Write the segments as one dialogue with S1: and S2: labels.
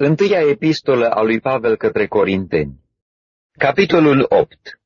S1: Întâia epistolă a lui Pavel către Corinteni. Capitolul 8.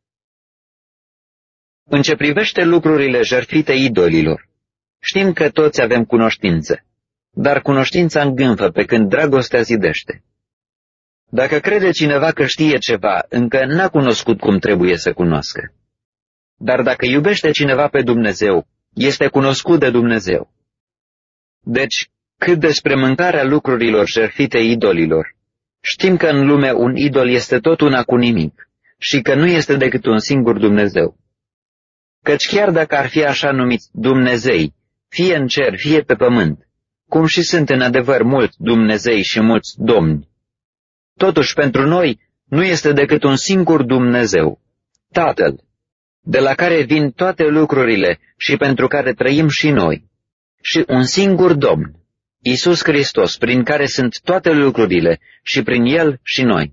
S1: În ce privește lucrurile jertfite idolilor, știm că toți avem cunoștință, dar cunoștința îngânfă pe când dragostea zidește. Dacă crede cineva că știe ceva, încă n-a cunoscut cum trebuie să cunoască. Dar dacă iubește cineva pe Dumnezeu, este cunoscut de Dumnezeu. Deci, cât despre mâncarea lucrurilor jertfite idolilor, știm că în lume un idol este tot una cu nimic și că nu este decât un singur Dumnezeu. Căci chiar dacă ar fi așa numiți Dumnezei, fie în cer, fie pe pământ, cum și sunt în adevăr mulți Dumnezei și mulți domni, totuși pentru noi nu este decât un singur Dumnezeu, Tatăl, de la care vin toate lucrurile și pentru care trăim și noi, și un singur Domn, Iisus Hristos, prin care sunt toate lucrurile și prin El și noi.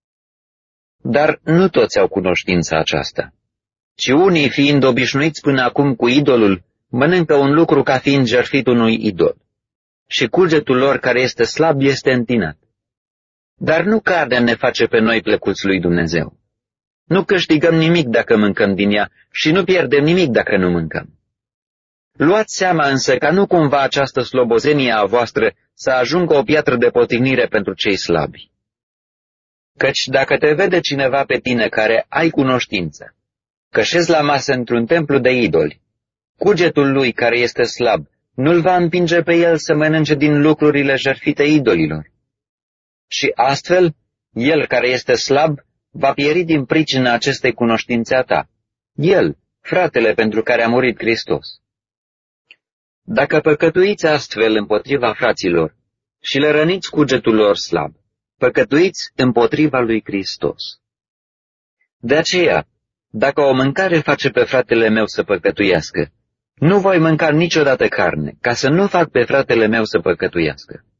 S1: Dar nu toți au cunoștința aceasta, ci unii, fiind obișnuiți până acum cu idolul, mănâncă un lucru ca fiind jertfit unui idol, și cugetul lor care este slab este întinat. Dar nu carnea ne face pe noi plăcuți lui Dumnezeu. Nu câștigăm nimic dacă mâncăm din ea și nu pierdem nimic dacă nu mâncăm. Luați seama însă ca nu cumva această slobozenie a voastră să ajungă o piatră de potignire pentru cei slabi. Căci dacă te vede cineva pe tine care ai cunoștință, că șezi la masă într-un templu de idoli, cugetul lui care este slab nu-l va împinge pe el să mănânce din lucrurile jertfite idolilor. Și astfel, el care este slab va pieri din pricina acestei cunoștințe a ta, el, fratele pentru care a murit Hristos. Dacă păcătuiți astfel împotriva fraților și le răniți cugetul lor slab, păcătuiți împotriva lui Hristos. De aceea, dacă o mâncare face pe fratele meu să păcătuiască, nu voi mânca niciodată carne, ca să nu fac pe fratele meu să păcătuiască.